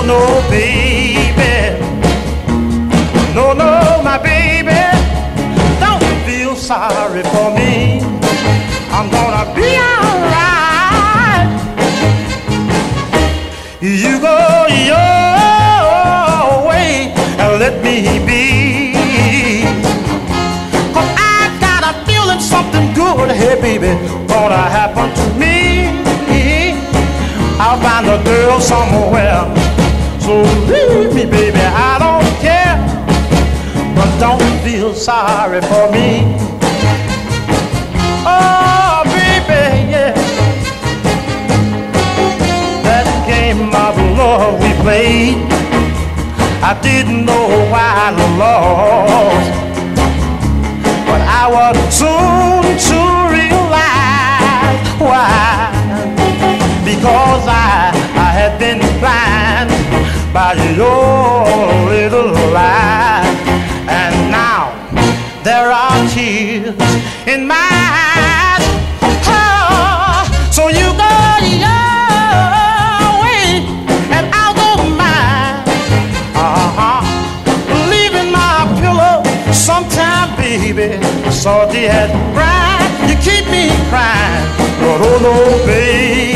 no, baby. No, no, my baby. Don't feel sorry for me. I'm gonna be alright. You go your way and let me be. 'Cause I got a feeling something good, hey baby, gonna happen to me. I'll find a girl somewhere. So leave me, baby, I don't care. But don't feel sorry for me. Oh, baby, yeah. That game of love we played, I didn't know why I lost. But I was soon to realize why. Because I had been blind by your little lie. And now there are tears in my eyes. Oh, so you go your way and I'll go mine. Leaving my pillow sometime, baby, salty and bright. You keep me crying, but oh no, baby.